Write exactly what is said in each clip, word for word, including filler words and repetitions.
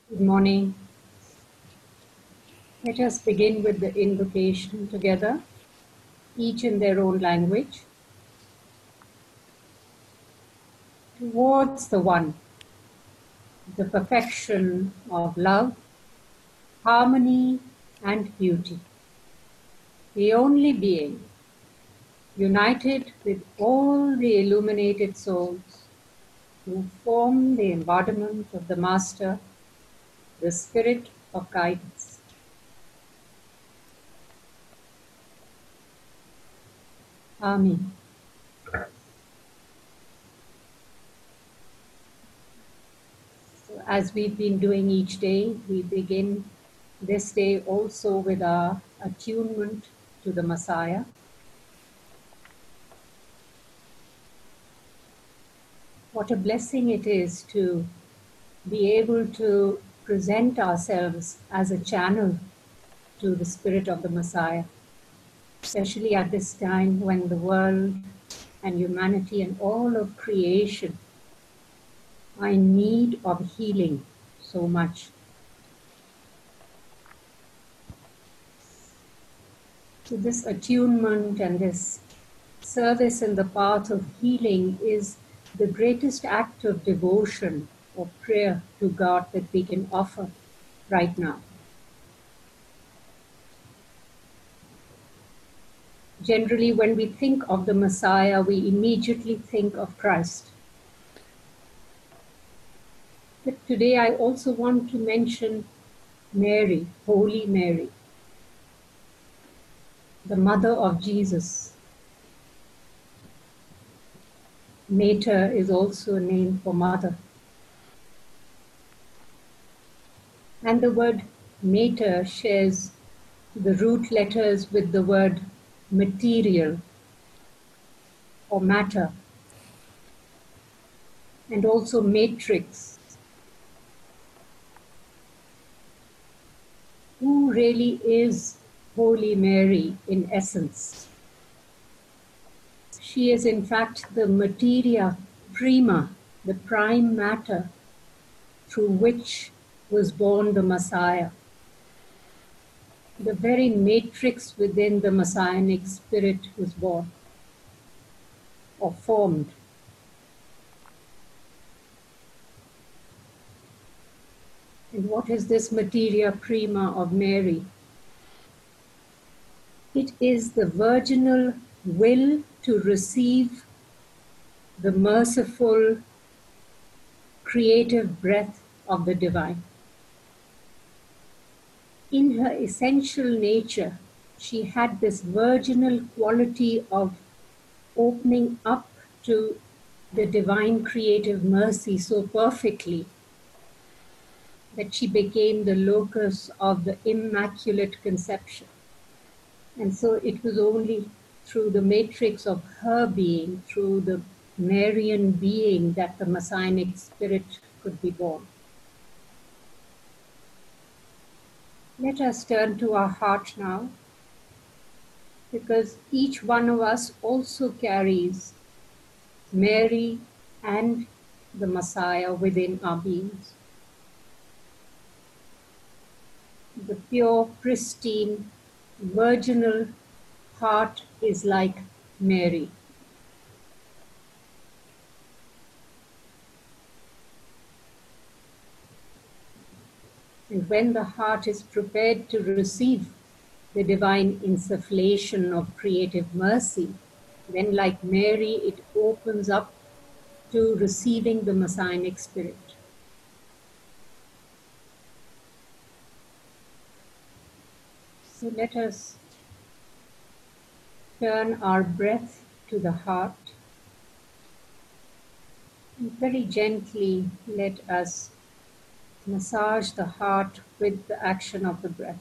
Good morning. Let us begin with the invocation together, each in their own language, towards the One, the perfection of love, harmony, and beauty, the only being, united with all the illuminated souls who form the embodiment of the Master, the Spirit of Guidance. Amen. So as we've been doing each day, we begin this day also with our attunement to the Messiah. What a blessing it is to be able to present ourselves as a channel to the Spirit of the Messiah, especially at this time when the world and humanity and all of creation are in need of healing so much. So this attunement and this service in the path of healing is the greatest act of devotion or prayer to God that we can offer right now. Generally, when we think of the Messiah, we immediately think of Christ. But today I also want to mention Mary, Holy Mary, the mother of Jesus. Mater is also a name for mother. And the word mater shares the root letters with the word material or matter, and also matrix. Who really is Holy Mary in essence? She is in fact the materia prima, the prime matter through which was born the Messiah. The very matrix within the Messianic spirit was born or formed. And what is this materia prima of Mary? It is the virginal will to receive the merciful, creative breath of the divine. In her essential nature, she had this virginal quality of opening up to the divine creative mercy so perfectly that she became the locus of the Immaculate Conception. And so it was only through the matrix of her being, through the Marian being, that the Messianic spirit could be born. Let us turn to our heart now, because each one of us also carries Mary and the Messiah within our beings. The pure, pristine, virginal heart is like Mary. And when the heart is prepared to receive the divine insufflation of creative mercy, then like Mary, it opens up to receiving the Messianic spirit. So let us turn our breath to the heart and very gently let us massage the heart with the action of the breath.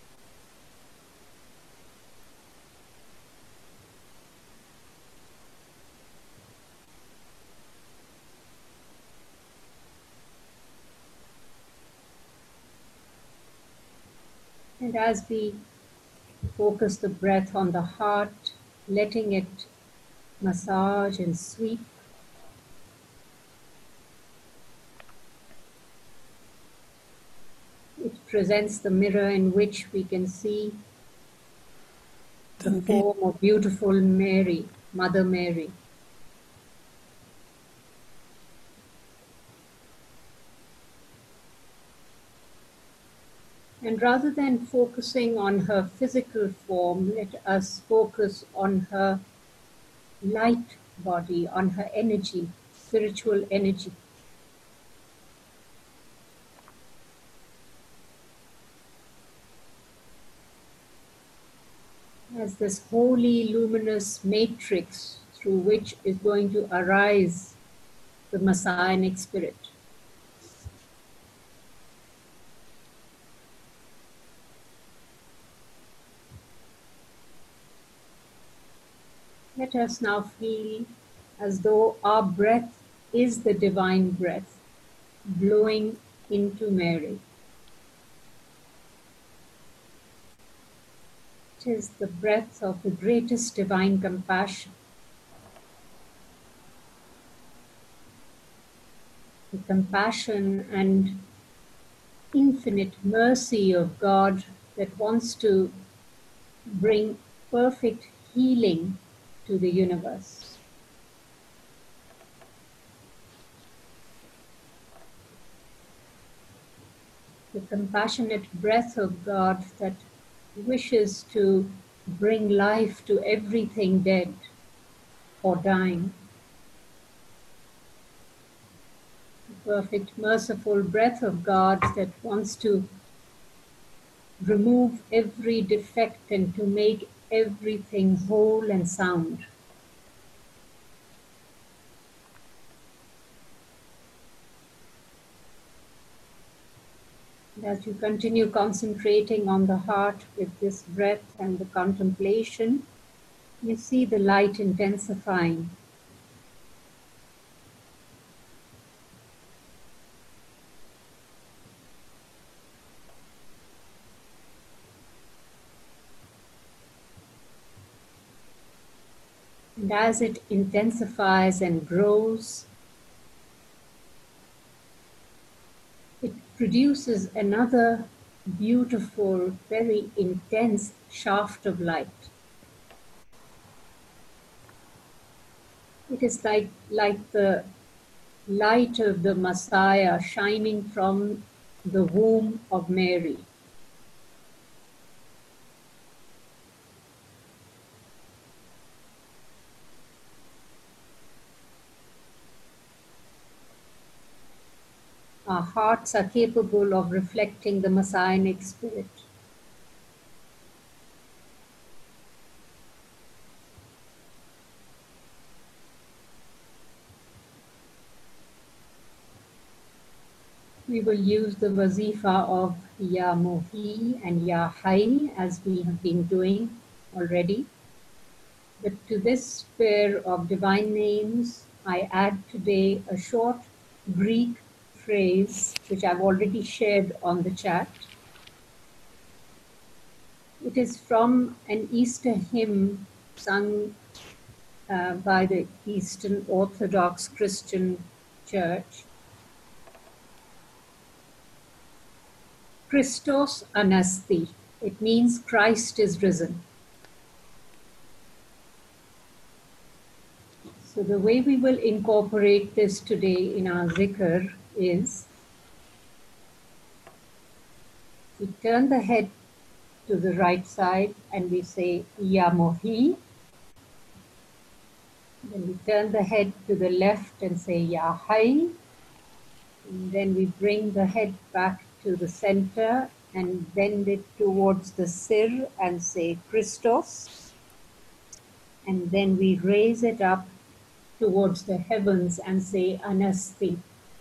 And as we focus the breath on the heart, letting it massage and sweep, presents the mirror in which we can see the the form of beautiful Mary, Mother Mary. And rather than focusing on her physical form, let us focus on her light body, on her energy, spiritual energy. As this holy luminous matrix through which is going to arise the Messianic spirit. Let us now feel as though our breath is the divine breath blowing into Mary. It is the breath of the greatest divine compassion, the compassion and infinite mercy of God that wants to bring perfect healing to the universe. The compassionate breath of God that wishes to bring life to everything dead or dying. The perfect, merciful breath of God that wants to remove every defect and to make everything whole and sound. And as you continue concentrating on the heart with this breath and the contemplation, you see the light intensifying. And as it intensifies and grows, it produces another beautiful, very intense shaft of light. It is like, like the light of the Messiah shining from the womb of Mary. Our hearts are capable of reflecting the Messianic spirit. We will use the wazifa of Ya Mohi and Ya Hai as we have been doing already. But to this pair of divine names, I add today a short Greek phrase which I've already shared on the chat. It is from an Easter hymn sung uh, by the Eastern Orthodox Christian Church. Christos Anasti. It means Christ is risen. So the way we will incorporate this today in our zikr is we turn the head to the right side and we say Ya Mohi. Then we turn the head to the left and say Ya Hai. And then we bring the head back to the center and bend it towards the sir and say Christos. And then we raise it up towards the heavens and say Anasti.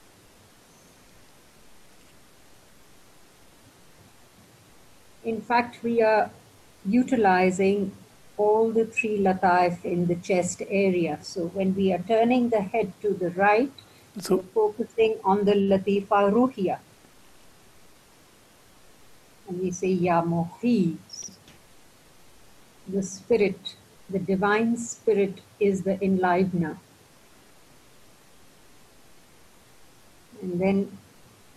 In fact, we are utilizing all the three lataif in the chest area. So when we are turning the head to the right, so we're focusing on the latifa ruhiya. And we say Ya Mohi. The spirit, the divine spirit is the enlivener. And then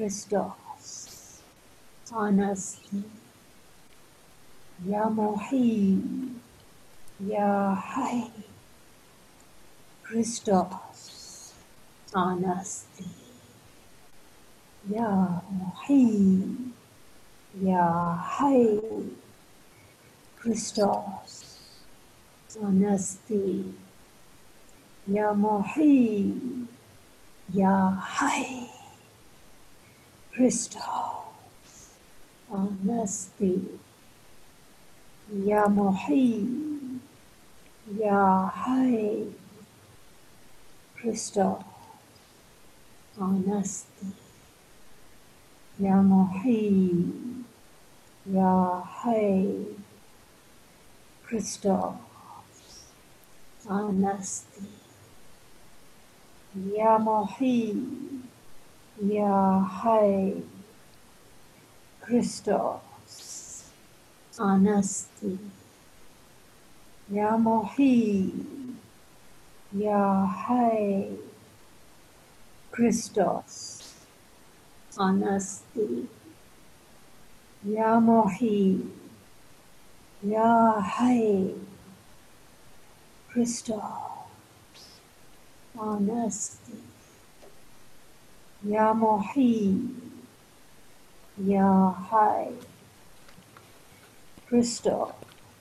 Christos, honesty, Ya Mohid, Ya Hay, Christos, honesty, Ya Mohid, Ya Hay, Christos, honesty, Ya Mohid, Ya Hay, Christos, honesty, Ya Mohid, Ya Hay, Christos, honesty, Ya Mohid, Ya Hay, Christos, honesty, Ya Mohid, Ya Hay, Christos, honesty, Ya Mohid, Ya Hay, Christos, honesty, Ya Mohid, Ya Hay, Christos, honesty, Ya Mohid, Ya Hay, Christos,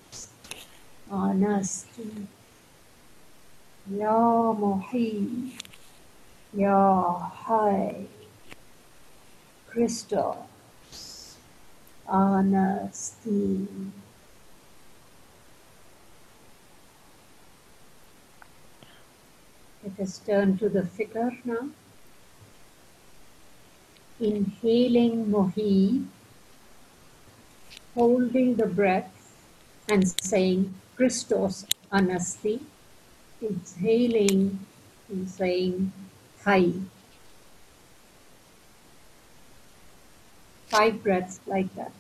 honesty, Ya Mohid, Ya Hay, Christos, honesty. Let us turn to the figure now. Inhaling Mohid, holding the breath and saying Christos, honesty. Exhaling and saying Hay. Five breaths like that.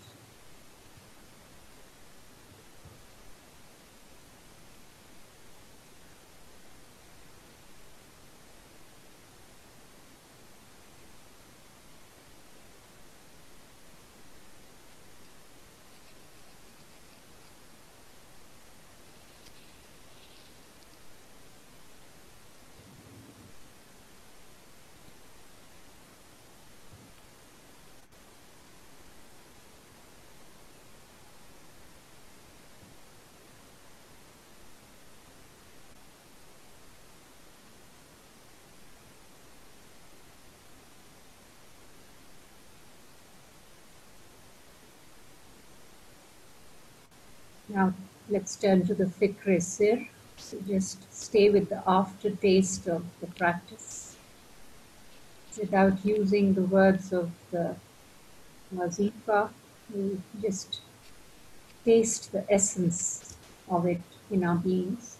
Now let's turn to the Fikr Sir. So just stay with the aftertaste of the practice without using the words of the Wazifa. We just taste the essence of it in our beings.